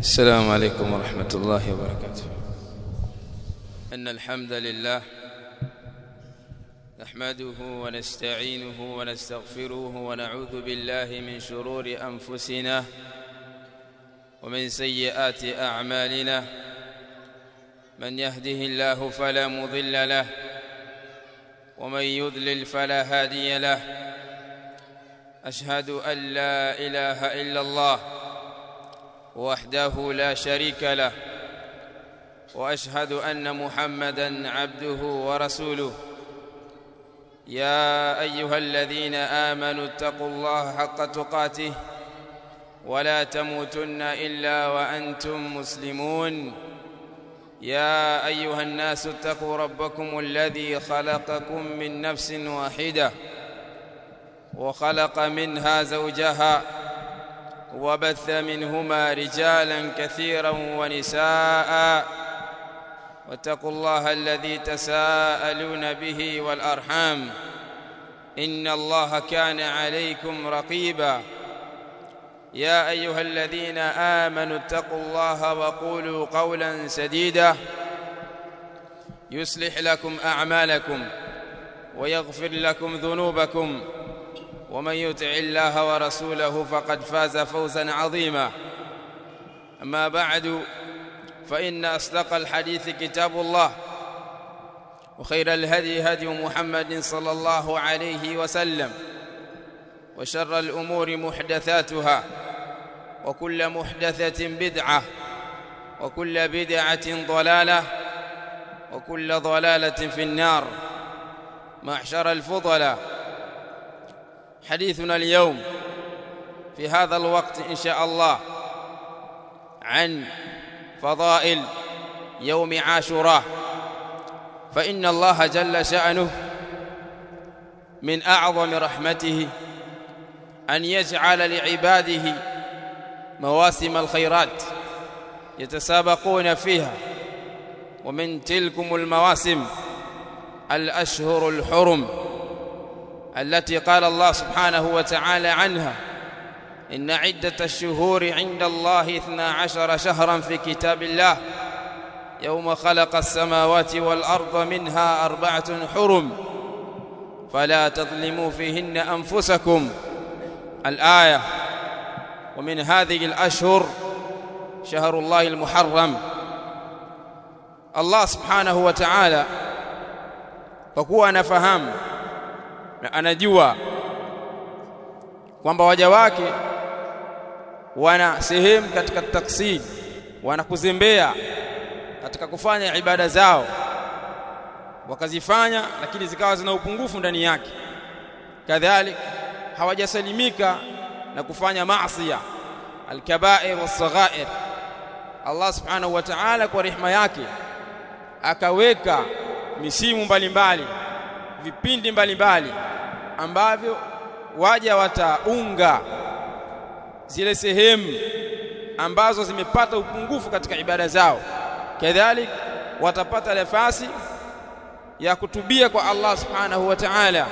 السلام عليكم ورحمة الله وبركاته. إن الحمد لله نحمده ونستعينه ونستغفره ونعوذ بالله من شرور أنفسنا ومن سيئات أعمالنا. من يهده الله فلا مضل له ومن يضلل فلا هادي له. أشهد أن لا إله إلا الله وحده لا شريك له، وأشهد أن محمدًا عبده ورسوله. يا أيها الذين آمنوا اتقوا الله حق تقاته ولا تموتن إلا وأنتم مسلمون. يا أيها الناس اتقوا ربكم الذي خلقكم من نفس واحدة وخلق منها زوجها وبث منهما رجالا كثيرا ونساء. واتقوا الله الذي تساءلون به والأرحام إن الله كان عليكم رقيبا. يا أيها الذين آمنوا اتقوا الله وقولوا قولا سديدا يصلح لكم أعمالكم ويغفر لكم ذنوبكم، ومن يطع الله ورسوله فقد فاز فوزا عظيما. أما بعد، فإن أصدق الحديث كتاب الله، وخير الهدي هدي محمد صلى الله عليه وسلم، وشر الأمور محدثاتها، وكل محدثة بدعة، وكل بدعة ضلالة، وكل ضلالة في النار. معشر الفضلاء، حديثنا اليوم في هذا الوقت إن شاء الله عن فضائل يوم عاشوراء. فإن الله جل شأنه من أعظم رحمته أن يجعل لعباده مواسم الخيرات يتسابقون فيها، ومن تلكم المواسم الأشهر الحرم التي قال الله سبحانه وتعالى عنها: إن عدة الشهور عند الله 12 شهرا في كتاب الله يوم خلق السماوات والأرض منها 4 حرم فلا تظلموا فيهن أنفسكم. الآية. ومن هذه الأشهر شهر الله المحرم. Allah subhanahu wa ta'ala kwa kuwa anafahamu na anajua kwamba waja wake wana sehemu katika taksir, wana kuzembea katika kufanya ibada zao, wakazifanya lakini zikawa zina upungufu ndani yake. Kadhalika hawajasalimika na kufanya maasiya al-kaba'ir was-saghair. Allah subhanahu wa ta'ala kwa rehema yake akaweka misimu mbalimbali, vipindi mbalimbali ambavyo waja wataunga zile sehemu ambazo zimepata upungufu katika ibada zao. Kadhalika watapata nafasi ya kutubia kwa Allah subhanahu wa ta'ala.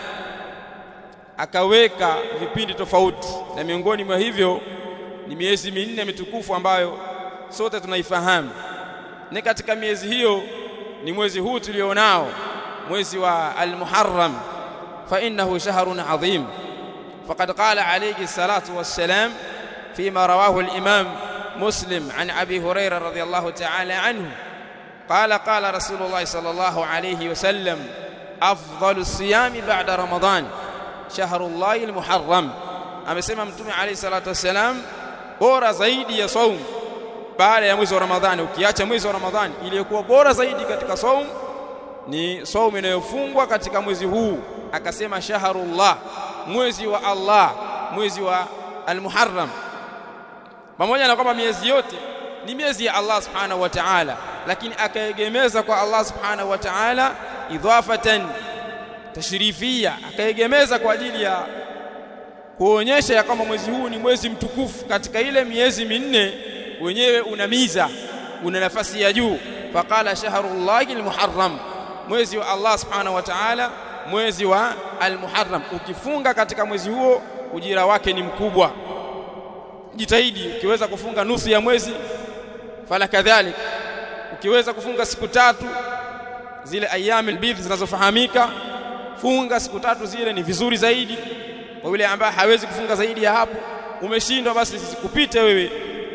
Akaweka vipindi tofauti, na miongoni mwa hivyo ni miezi 4 mitukufu ambayo sote tunaifahamu. Ni katika miezi hiyo ni mwezi huu tulionao, mwezi wa al-Muharram, fa innahu shahrun adhim. Faqad qala alayhi salatu wassalam فيما رواه الإمام مسلم عن أبي هريرة رضي الله تعالى عنه قال رسول الله صلى الله عليه وسلم: أفضل الصيام بعد رمضان شهر الله المحرم. amesema mtume alayhi salatu wassalam, bora zaidi ya saum baada ya mwezi wa Ramadhani, ukiacha mwezi wa Ramadhani, iliyokuwa bora zaidi katika saum ni saum inayofungwa katika mwezi huu. Akasema shahrullah, mwezi wa Allah, mwezi wa al-Muharram. Pamoja na kwamba miezi yote ni miezi ya Allah subhanahu wa ta'ala, lakini akaegemeza kwa Allah subhanahu wa ta'ala idhafatan tashrifia, akaegemeza kwa ajili ya kuonyesha ya kwamba mwezi huu ni mwezi mtukufu. Katika ile miezi 4 wenyewe unamiza, una nafasi ya juu. Faqala shahrullahi al-Muharram, mwezi wa Allah subhanahu wa ta'ala, mwezi wa al-Muharram. Ukifunga katika mwezi huo ujira wake ni mkubwa. Jitahidi ukiweza kufunga nusu ya mwezi fala kadhalik ukiweza kufunga siku tatu zile ayyamul bidh zinazofahamika, funga siku tatu zile ni vizuri zaidi. Kwa yule ambaye hawezi kufunga zaidi ya hapo, umeshindwa basi sikupite wewe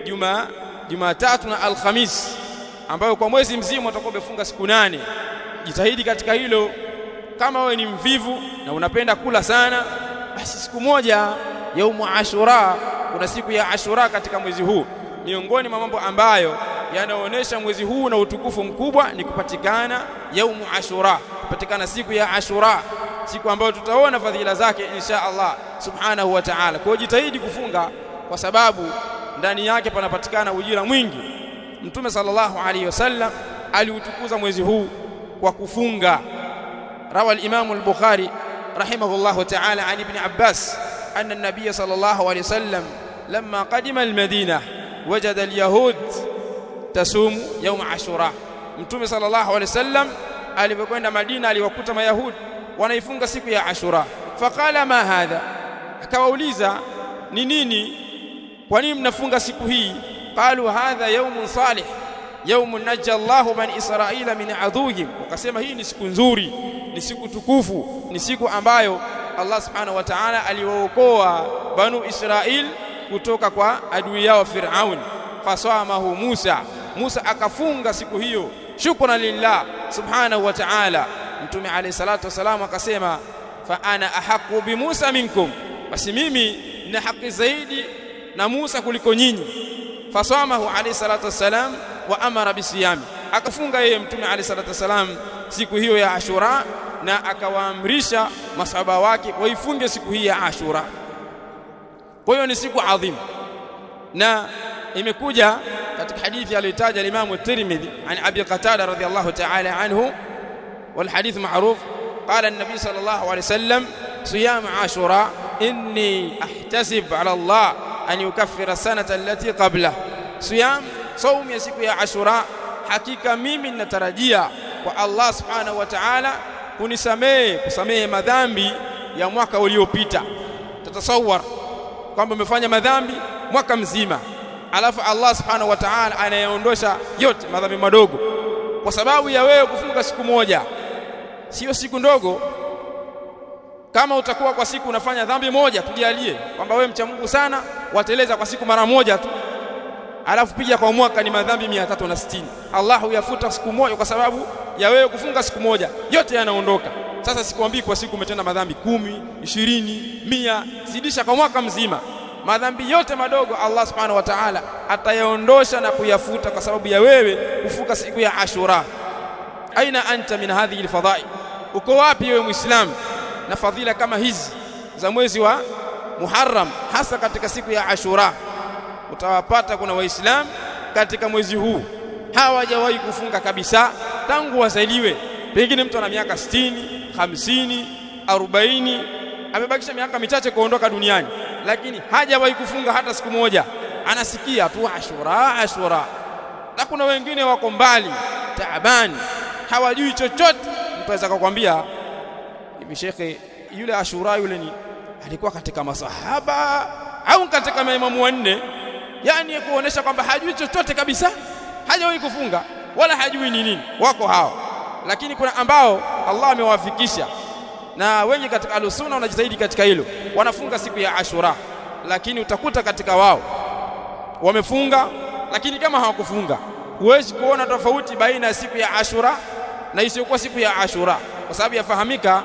Jumatatu na Alhamis ambayo kwa mwezi mzima utakuwa umefunga siku 8. Jitahidi katika hilo. Kama wewe ni mvivu na unapenda kula sana, basi siku moja yaumu Ashura, kuna siku ya Ashura katika mwezi huu. Miongoni mwa mambo ambayo yanaonesha mwezi huu na utukufu mkubwa ni kupatikana yaumu Ashura, kupatikana siku ya Ashura, siku ambayo tutaona fadhila zake insha Allah subhanahu wa ta'ala. Kwa jitahidi kufunga kwa sababu ndani yake panapatikana ujira mwingi. Mtume sallallahu alayhi wasallam aliutukuza mwezi huu kwa kufunga. Rawa al-Imam al-Bukhari rahimahullahu ta'ala an Ibn Abbas anna an-nabiy sallallahu alayhi wasallam lamma qadima al-Madinah wajada al-yahud tasumu yawm Ashura. Mtume sallallahu alayhi wasallam alipokwenda Madina aliwakuta mayahudi wanaifunga siku ya Ashura. Faqala ma hadha, akawauliza ni nini, kwa nini mnafunga siku hii? Qalu hadha yawmun salih yawmun najja Allahu bani Israila min adhuhim. Wakasema hii ni siku nzuri, ni siku tukufu, ni siku ambayo Allah subhanahu wa ta'ala aliwaokoa banu Israil kutoka kwa adui yao Firaun. Fasamahu Musa akafunga siku hiyo shukran lillah subhanahu wa ta'ala. Mtume alayhi salatu wasalam akasema fa ana ahqqu bi Musa minkum, basi mimi na haki zaidi na Musa kuliko nyinyi. Fasamahu alayhi salatu wasalam wa amara bisiyami, akafunga yeye Mtume alayhi salatu wasalam siku hiyo ya Ashura na akawaamrisha masahaba wake waifunge siku hii ya Ashura. Kwa hiyo ni siku adhim, na imekuja katika hadithi aliyotaja al-Imam at-Tirmidhi an Abi Qatada radhiyallahu ta'ala anhu, wal hadith ma'ruf, qala an-nabi sallallahu alayhi wasallam siyam Ashura inni ahtasib ala Allah an yukaffira sanata allati qabla. Siyam, saum ya siku ya Ashura, hakika mimi ninatarajia kwa Allah subhanahu wa ta'ala kusamehe madhambi ya mwaka uliopita. Tatasawwar kwamba umefanya madhambi mwaka mzima, alafu Allah subhanahu wa ta'ala anayaondosha yote madhambi madogo kwa sababu ya wewe kufunga siku moja. Sio siku ndogo. Kama utakuwa kwa siku unafanya dhambi moja, tujalie kwamba wewe mcha Mungu sana, wateleza kwa siku mara moja tu, alafu pija kwa mwaka ni madhambi 360. Allah huyafuta siku moja kwa sababu ya wewe kufunga siku moja, yote yanaondoka. Sasa sikwambii kwa siku umetenda madhambi 10, 20, 100, zidisha kwa mwaka mzima. Madhambi yote madogo Allah subhanahu wa ta'ala atayaondosha na kuyafuta kwa sababu ya wewe kufunga siku ya Ashura. Aina anta min hadhihi alfadha'i, uko wapi wewe Muislamu na fadhila kama hizi za mwezi wa Muharram, hasa katika siku ya Ashura? Utawapata kuna waislamu katika mwezi huu hawajawahi kufunga kabisa tangu wazaliwe. Pengine mtu ana miaka 60, 50, 40, amebakisha miaka michache kuondoka duniani, lakini hajawahi kufunga hata siku moja. Anasikia tu Ashura. Na kuna wengine wako mbali taabani, hawajui chochote. Mtu aweza kukwambia hivi, shekhe, yule Ashura yule ni alikuwa katika masahaba au katika maimamu wanne? Yani kuonesha kwamba hajui chochote kabisa, hajawahi kufunga wala hajui ni nini. Wako hao, lakini kuna ambao Allah amewafikisha, na wengi katika al-sunna wanajitahidi katika hilo, wanafunga siku ya Ashura. Lakini utakuta katika wao wamefunga, lakini kama hawakufunga, huwezi kuona tofauti baina ya siku ya Ashura na isiyokuwa siku ya Ashura, kwa sababu yafahamika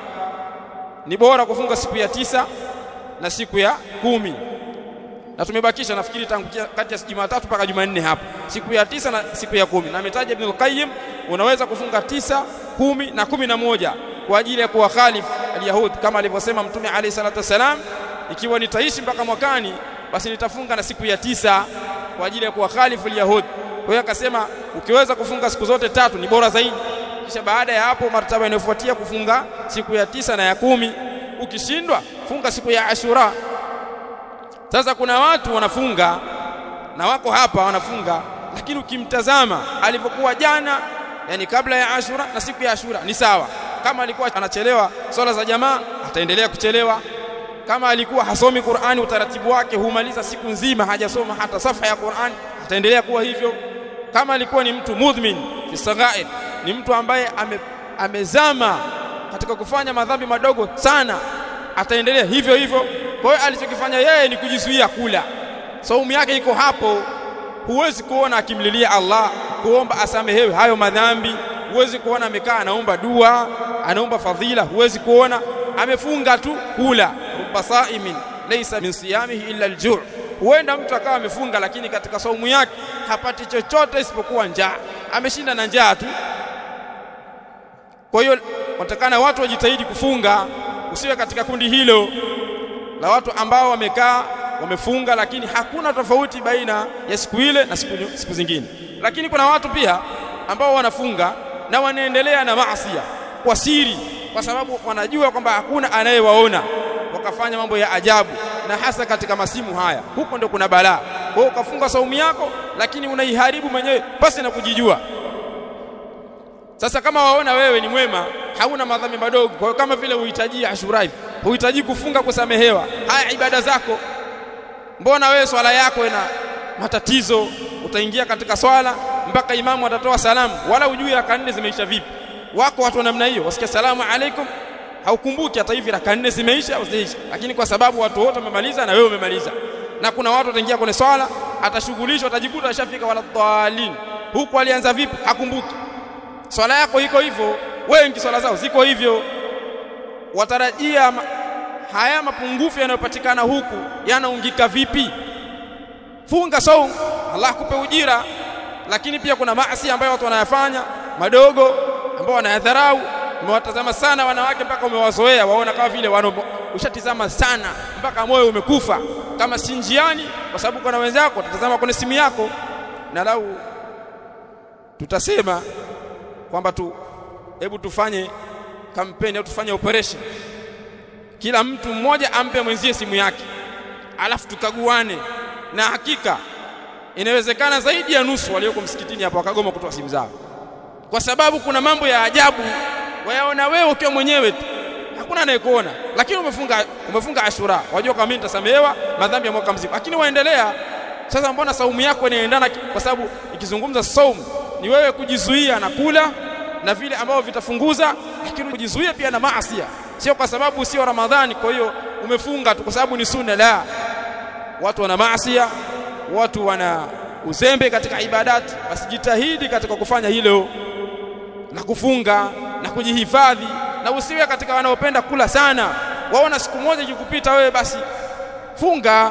ni bora kufunga siku ya 9 na siku ya 10. Na tumebakisha nafikiri tangu kati ya Jumatatu mpaka Jumanne hapo, siku ya 9 na siku ya 10. Na ametaja Ibn al-Qayyim unaweza kufunga 9, 10 na 11 kwa ajili ya kuwakhalif al-Yahud, kama alivyosema Mtume alayhi salatu wasalam, ikiwa nitaishi mpaka mwakani basi nitafunga na siku ya 9 kwa ajili ya kuwakhalif al-Yahud. Kwa hiyo akasema ukiweza kufunga siku zote 3 ni bora zaidi, kisha baada ya hapo martaba inayofuatia kufunga siku ya 9 na ya 10. Ukishindwa funga siku ya Ashura. Sasa kuna watu wanafunga na wako hapa wanafunga, lakini ukimtazama alipokuwa jana, yani kabla ya Ashura na siku ya Ashura ni sawa. Kama alikuwa anachelewa swala za jamaa, ataendelea kuchelewa. Kama alikuwa hasomi Qur'ani, utaratibu wake humaliza siku nzima hajasoma hata safa ya Qur'ani, ataendelea kuwa hivyo. kama alikuwa ni mtu mudhmin fi saghair, ni mtu ambaye amezama katika kufanya madhambi madogo sana, ataendelea hivyo hivyo. Kwa hiyo alichokifanya yeye ni kujizuia kula, saumu yake iko hapo. Huwezi kuona akimlilia Allah kuomba asamehewe hayo madhambi, huwezi kuona amekaa anaomba dua, anaomba fadhila, huwezi kuona. Amefunga tu kula. Rubba saimin laysa min siyamihi illa al-ju'. Huenda mtu akawa amefunga lakini katika saumu yake hapati chochote isipokuwa njaa, ameshinda na njaa tu. Kwa hiyo watakana watu wajitahidi kufunga, usiwe katika kundi hilo la watu ambao wamekaa wamefunga lakini hakuna tofauti baina ya siku ile na siku zingine. Lakini kuna watu pia ambao wanafunga na wanaendelea na maasi kwa siri, kwa sababu wanajua kwamba hakuna anayewaona, wakafanya mambo ya ajabu, na hasa katika masimu haya. Huko ndio kuna balaa. Kwa hiyo ukafunga saumu yako lakini unaiharibu mwenyewe pasi na kujijua. Sasa kama waona wewe ni mwema, hauna madhambi madogo, kwa hiyo kama vile uhitaji Ashura, uhitaji kufunga kusamehewa haya ibada zako. Mbona wewe swala yako ina matatizo, utaingia katika swala mpaka imamu atatoa salamu wala ujui raka 4 zimeisha vipi? Wako watu wa namna hiyo, wasikia salamu alaikum haukumbuki hata hivi raka 4 zimeisha au zimeisha, lakini kwa sababu watu wote wamemaliza na wewe umemaliza. Na kuna watu wataingia kwenye swala, atashughulishwa, atajikuta ashafika wala dhalin, huko alianza vipi hakumbuki. Swala yako iko hivyo, wengi swala zao ziko hivyo. Watarajia haya mapungufu yanayopatikana huku yanaungika vipi? Funga saumu, Allah akupe ujira. Lakini pia kuna maasi ambayo watu wanayafanya madogo ambao wanayadharau. Umewatazama sana wanawake mpaka umewazoea, waona kama vile ushatizama sana mpaka moyo umekufa, kama si njiani, kwa sababu kuna wenzako utatazama kwenye simu yako. Na lau tutasema kwamba hebu tufanye kampeni au tufanye operation, kila mtu mmoja ampe mwenzie simu yake, alafu tukaguane, na hakika inawezekana zaidi ya nusu walioko msikitini hapa wakagoma kutoa simu zao, kwa sababu kuna mambo ya ajabu wayaona wewe ukiwa mwenyewe tu, hakuna anayekuona. Lakini umefunga Ashura, wajua kama mimi nitasamehewa madhambi ya mwaka mzima, lakini waendelea. Sasa mbona saumu yako inaendana? Kwa sababu ikizungumza saumu ni wewe kujizuia na kula na vile ambao vitafunguza, lakini kujizuia pia na maasi, sio kwa sababu sio Ramadhani kwa hiyo umefunga tu kwa sababu ni sunna. La, watu wana maasi, watu wana uzembe katika ibadati. Basi jitahidi katika kufanya hilo na kufunga na kujihifadhi, na usiwe katika wanaopenda kula sana. Waona siku moja ikikupita wewe basi funga.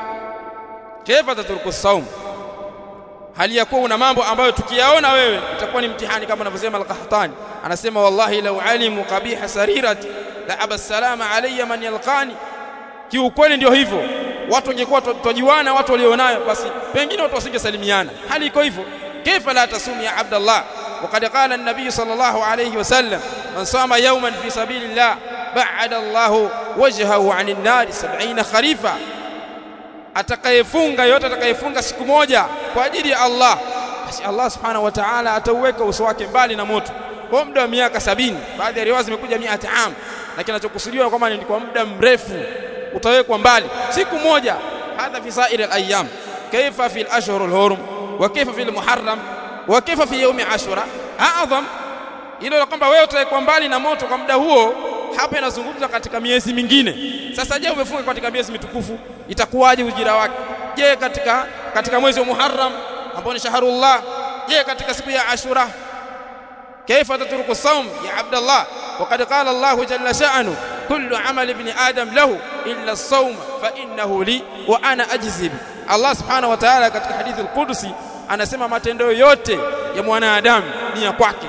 Kaifa tatruku saum, hali yakuwa una mambo ambayo tukiyaona wewe itakuwa ni mtihani, kama anavyosema Al-Qahtani, anasema wallahi law alimu qabiha sarirati la abasalama alayya man yalqani. Kiukweli ndio hivyo, watu wangekuwa tujiwana watu walionayo, basi pengine watu wasingesalimiana. Hali iko hivyo. Kaifa la tasumi ya Abdullah, وقد قال النبي صلى الله عليه وسلم من صام يوما في سبيل الله بعد الله وجهه عن النار 70 خريفا. Atakayefunga yote, atakayefunga siku moja kwa ajili ya Allah, basi Allah subhanahu wa ta'ala atauweka uso wake mbali na moto kwa muda wa miaka 70. Baadhi ya riwaya zimekuja 100 am, lakini kinachokusudiwa kwamba ni kwa muda mrefu utawekwa mbali siku moja. Hadha fi sa'ir al-ayyam, kayfa fi al-ashhur al-hurum wa kayfa fi al-muharram wa kaifa fi yawmi Ashura a'zam. Hilo kwamba wewe utawekwa mbali na moto kwa muda huo, hapa inazungumza katika miezi mingine. Sasa je, umefunga katika miezi mitukufu, itakuwaje ujira wake? Je, katika mwezi wa Muharram ambao ni shahrullah? Je, katika siku ya Ashura? Kaifa tatruku sawm ya Abdullah, waqad qala Allah jalla sha'nu kullu amali ibn adam lahu illa as-sawm fa innahu li wa ana ajzi bi. Allah subhanahu wa ta'ala katika hadithi al-Qudsi anasema matendo yote ya mwanadamu ni ya kwake.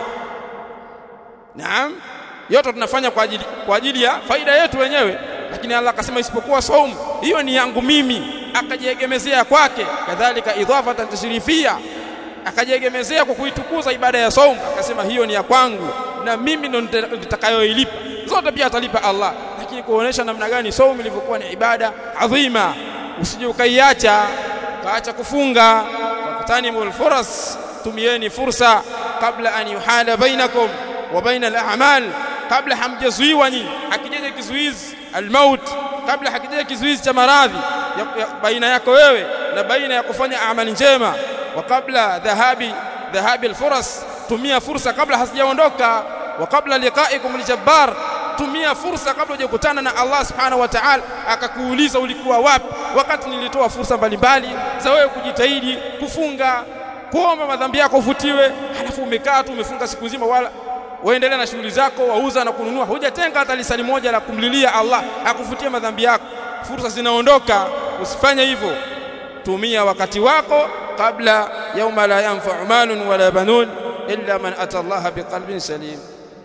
Naam, yote tunafanya kwa ajili ya faida yetu wenyewe, lakini Allah akasema isipokuwa saumu, hiyo ni yangu mimi, akajiegemezea kwake. Kadhalika idhafatan tashrifia, akajiegemezea kwa kuitukuza ibada ya saumu, akasema hiyo ni ya kwangu na mimi ndo nitakayoilipa. Zote pia atalipa Allah, lakini kuonesha namna gani saumu ilivyokuwa ni ibada adhima. Usije ukaiacha, kaacha kufunga. Tanimul furas, tumieni fursa kabla an yuhala bainakum wa baina al-a'mal, kabla hamjazuiwa nyinyi. Akijaje kizuizi al-maut, kabla hakijaje kizuizi cha maradhi baina yako wewe na baina ya kufanya amali njema, wa kabla dhahabi alfuras, tumia fursa kabla hazijaondoka. Wa kabla liqa'ikum aljabbar, tumia fursa kabla hujakutana na Allah subhanahu wa ta'ala akakuuliza ulikuwa wapi, wakati nilitoa fursa mbalimbali za wewe kujitahidi kufunga, kuomba madhambi yako ufutiwe, halafu umekaa tu umefunga siku nzima, wala waendelea na shughuli zako, wauza na kununua, hujatenga hata lisali moja la kumlilia Allah akufutie madhambi yako. Fursa zinaondoka, usifanye hivyo. Tumia wakati wako kabla yauma la yanfa'u malun wala banun illa man ata Allah biqalbin salim.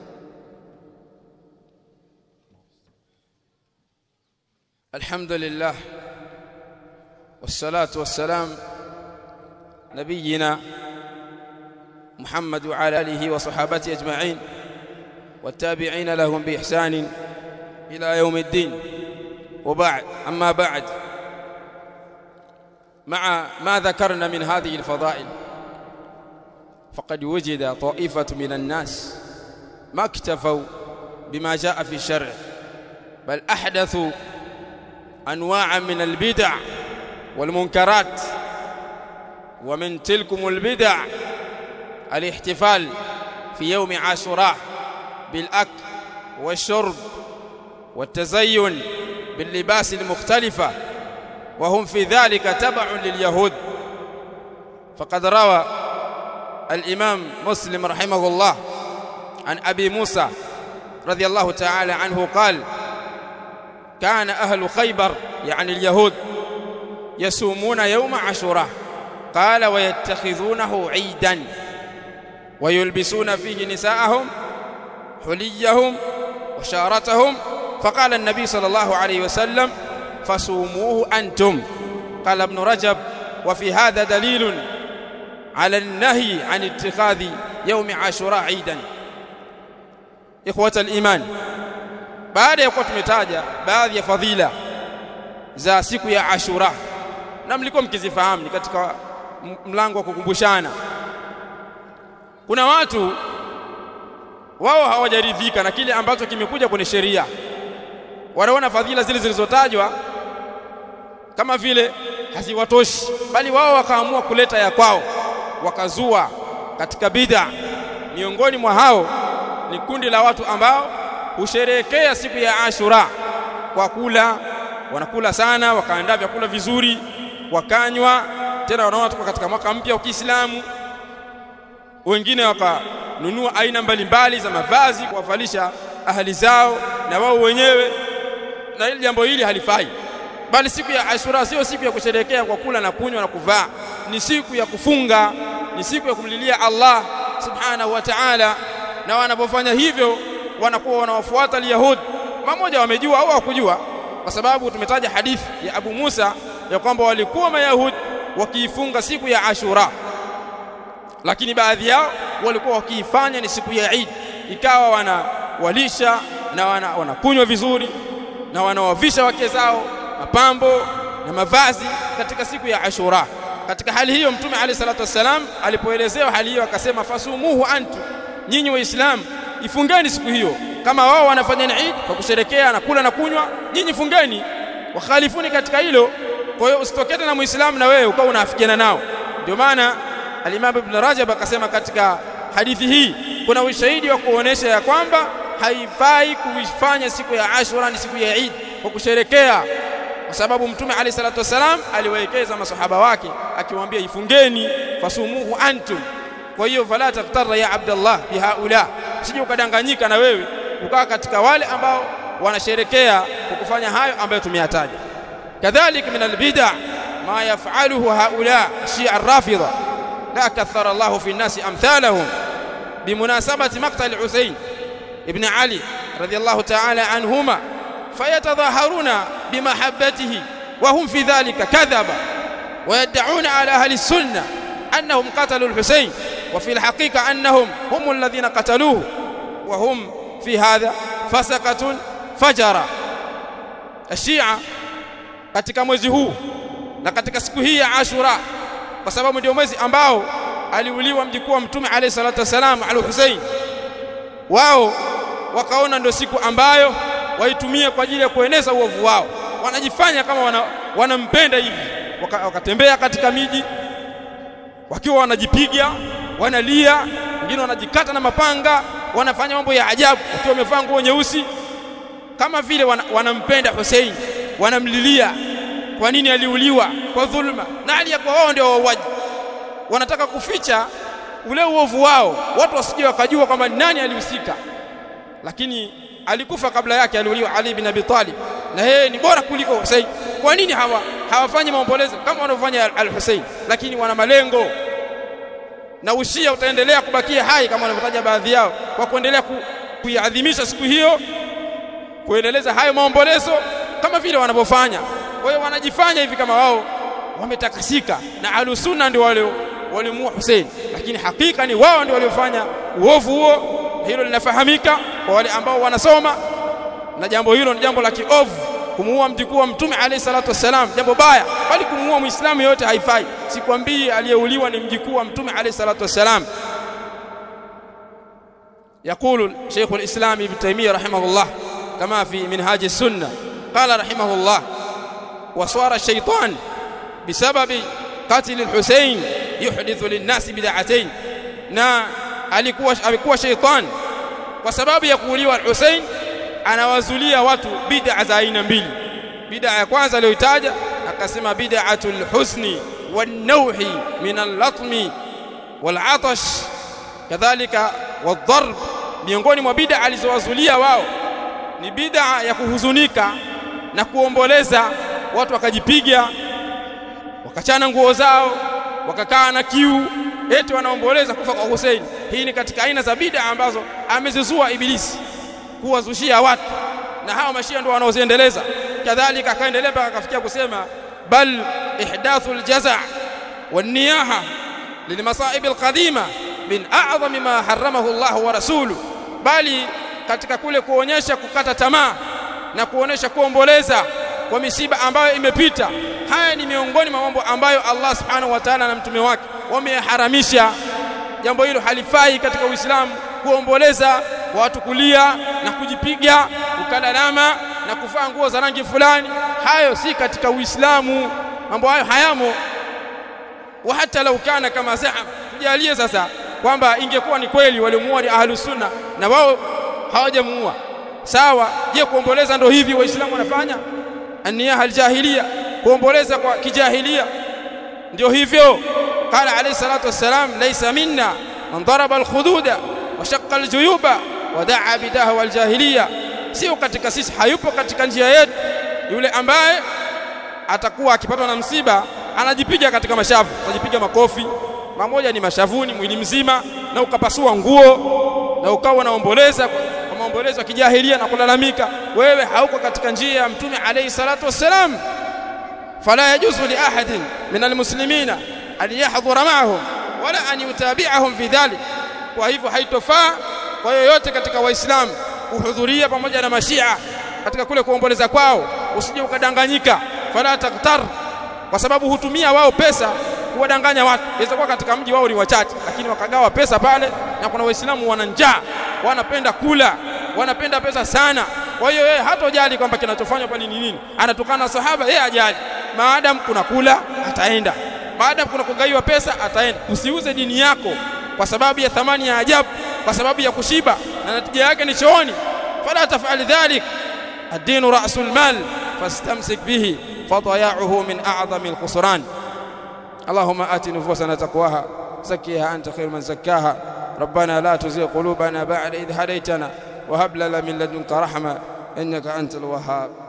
Alhamdulillah wassalatu wassalam nabiyina Muhammad wa ala alihi wa sahabati ajma'in wattabi'ina lahum bi ihsanin ila yawmiddin. Wa ba'd, amma ba'd, مع ما ذكرنا من هذه الفضائل فقد وجد طائفة من الناس ما اكتفوا بما جاء في الشرع، بل أحدثوا أنواعا من البدع والمنكرات. ومن تلكم البدع الاحتفال في يوم عاشوراء بالأكل والشرب والتزين باللباس المختلفة، وهم في ذلك تبع لليهود. فقد روى الإمام مسلم رحمه الله عن أبي موسى رضي الله تعالى عنه قال: كان أهل خيبر يعني اليهود يصومون يوم عاشوراء، قال: ويتخذونه عيدا ويلبسون فيه نساءهم حليهم وشارتهم. فقال النبي صلى الله عليه وسلم: فصوموه أنتم. قال ابن رجب: وفي هذا دليل على النهي عن اتخاذ يوم عاشوراء عيدا. إخوة الإيمان، baada ya kuwa tumetaja baadhi ya fadhila za siku ya Ashura na mlikuwa mkizifahamu, ni katika mlango wa kukumbushana. Kuna watu wao hawajaridhika na kile ambacho kimekuja kwenye sheria, wanaona fadhila zile zilizotajwa kama vile haziwatoshi, bali wao wakaamua kuleta ya kwao, wakazua katika bid'a. Miongoni mwa hao ni kundi la watu ambao husherehekea siku ya Ashura kwa kula, wanakula sana, wakaandaa vyakula vizuri, wakanywa, tena wanaona tuko katika mwaka mpya wa Kiislamu. Wengine wakanunua aina mbalimbali za mavazi kuwavalisha ahali zao na wao wenyewe, na hili jambo hili halifai. Bali siku ya Ashura sio siku ya kusherehekea kwa kula na kunywa na kuvaa, ni siku ya kufunga, ni siku ya kumlilia Allah subhanahu wa ta'ala. Na wanapofanya hivyo wanakuwa wanawafuata Yahudi, mmoja wamejua au hawakujua, kwa sababu tumetaja hadithi ya Abu Musa ya kwamba walikuwa Mayahudi wakiifunga siku ya Ashura, lakini baadhi yao walikuwa wakiifanya ni siku ya Eid, ikawa wanawalisha na wanakunywa vizuri na wanawavisha wake zao mapambo na mavazi katika siku ya Ashura. Katika hali hiyo Mtume Ali salatu wasalam alipoelezewa hali hiyo akasema: fasumuhu antu, nyinyi waislamu ifungeni siku hiyo. Kama wao wanafanya Eid kwa kusherekea na kula na kunywa, nyinyi fungeni, wakhalifuni katika hilo. Kwa hiyo usitokete na muislamu na wewe ukawa unaafikiana nao. Ndio maana al-Imam Ibn Rajab akasema katika hadithi hii kuna ushahidi wa kuonesha ya kwamba haifai kuifanya siku ya Ashura ni siku ya Eid kwa kusherekea, kwa sababu Mtume Ali salatu wasalam aliwaelekeza masahaba wake akiwaambia ifungeni, fasumuhu antum. Kwa hiyo fala taftarra ya Abdullah bihaula, usije ukadanganyika na wewe ukawa katika wale ambao wanasherekea kwa kufanya hayo ambayo tumeyataja. Kadhalika min albid'a ma yaf'aluhu haula Shia ar-Rafidha, la kathara Allah fi an-nasi amthalahum bimunasabati maqtal Husayn ibn Ali radiyallahu ta'ala anhuma, fayatadhaharuna bimahabbatihi wa hum fi dhalika kadhaba wa yad'una ala ahli as-sunnah annahum qatalu al-Husayn wa fi al-haqiqa annahum hum alladhina qataluhu wa hum fi hadha fasaqatun fajara. Ashia katika mwezi huu na katika siku hii ya Ashura, kwa sababu ndio mwezi ambao aliuliwa mjukuu wa Mtume alayhi salatu wasalam al-Husayn, wao wakaona ndio siku ambayo waitumie kwa ajili ya kueneza uovu wao. Wanajifanya kama wanampenda hivi, wakatembea katika miji wakiwa wanajipiga, wanalia, wengine wanajikata na mapanga, wanafanya mambo ya ajabu wakiwa wamevaa nguo nyeusi, kama vile wanampenda Hussein, wanamlilia kwa nini aliuliwa kwa dhulma, na hali ya kwa wao ndio wauaji. Wanataka kuficha ule uovu wao, watu wasije wakajua kwamba nani alihusika. Lakini alikufa kabla yake, aliuliwa Ali bin Abi Talib, na yeye ni bora kuliko Hussein. Kwa nini hawafanyi maombolezo kama wanavyofanya al-Hussein? Lakini wana malengo, na ushia utaendelea kubakia hai kama wanavyotaja baadhi yao, kwa kuendelea kuiadhimisha siku hiyo, kuendeleza hayo maombolezo kama vile wanavyofanya. Kwa hiyo wanajifanya hivi kama wao wametakasika, na Ahlus-Sunna ndio wale walimuua Hussein, lakini hakika ni wao ndio waliofanya uovu huo. Hilo linafahamika kwa wale ambao wanasoma, na jambo hilo ni jambo la kiovu. Kumuua mjukuu wa Mtume alayhi salatu wasalam jambo baya, bali kumuua Muislamu yote haifai. Sikwambii aliyeuliwa ni mjukuu wa Mtume alayhi salatu wasalam. يقول شيخ الإسلام ابن تيمية رحمه الله كما في منهاج السنة، قال رحمه الله: وصار الشيطان بسبب قتل الحسين يحدث للناس بدعتين. na alikuwa shaytan kwa sababu ya kuuliwa al-Hussein anawazulia watu bid'a za aina mbili. Bid'a ya kwanza aliyoitaja akasema bid'atul husni wan-nawhi min al-latmi wal-'atash kadhalika wad-darb. Miongoni mwa bid'a alizowazulia wao ni bid'a ya kuhuzunika na kuomboleza, watu wakajipiga, wakachana nguo zao, wakakaa na kiu, eti wanaomboleza kufa kwa Hussein. Hii ni katika aina za bid'a ambazo amezizua Ibilisi kuwazushia watu, na hao mashia ndio wanaoziendeleza. Kadhalika akaendelea mpaka akafikia kusema bal ihdathul jaza' wan niyaha lil masa'ib al qadima min a'zami ma haramahu Allah wa rasuluhu, bali katika kule kuonyesha kukata tamaa na kuonesha kuomboleza kwa misiba ambayo imepita, haya ni miongoni mwa mambo ambayo Allah subhanahu wa ta'ala na mtume wake wameharamisha. Jambo hilo halifai katika Uislamu, kuomboleza, watu kulia na kujipiga, kukalalama na kuvaa nguo za rangi fulani. Hayo si katika Uislamu, mambo hayo hayamo. Wa hata lau kana kama zaa, tujalie sasa kwamba ingekuwa ni kweli walimuua ni Ahlus-Sunna na wao hawajamuua, sawa. Je, kuomboleza ndio hivi Waislamu wanafanya? Aniyaha al-jahiliya, kuomboleza kwa kijahilia ndio hivyo. Qala alayhi salatu wassalam: laysa minna man daraba al-khududa wa shaqqa al-juyuba wa da'a bidahwa al-jahiliya. Sio katika sisi, hayupo katika njia yetu yule ambaye atakuwa akipatwa na msiba anajipiga katika mashavu, anajipiga makofi mamoja ni mashavuni mwili mzima, na ukapasua nguo na ukawa naomboleza kwa maombolezo ya kijahilia na kulalamika. Wewe hauko katika njia ya Mtume alayhi salatu wassalam. Fala yajuzu li ahadin min almuslimina an yahdhura ma'ahum wala an yutabi'ahum fi dhalik. Kwa hivyo haitofaa kwa yoyote katika Waislamu kuhudhuria pamoja na mashia katika kule kuomboleza kwao. Usije ukadanganyika, fala taktar, kwa sababu hutumia wao pesa kuwadanganya watu. Inaweza kuwa katika mji wao ni wachache, lakini wakagawa pesa pale, na kuna Waislamu wana njaa, wanapenda kula, wanapenda pesa sana. Kwa hiyo yeye hatojali kwamba kinachofanywa pale ni nini. Anatukana sahaba, yeye ajali, maadamu kuna kula ataenda, maadamu kuna kugaiwa pesa ataenda. Usiuze dini yako kwa sababu ya thamani ya ajabu, kwa sababu ya kushiba na natija yake ni chooni. Fala taf'al dhalik, ad-dinu ra'sul mal fastamsik bihi fadaya'uhu min a'zami al-khusran. اللهم آت نفوسنا تقواها زكيها أنت خير من زكاها. ربنا لا تزغ قلوبنا بعد إذ هديتنا وهب لنا من لدنك رحمة إنك أنت الوهاب.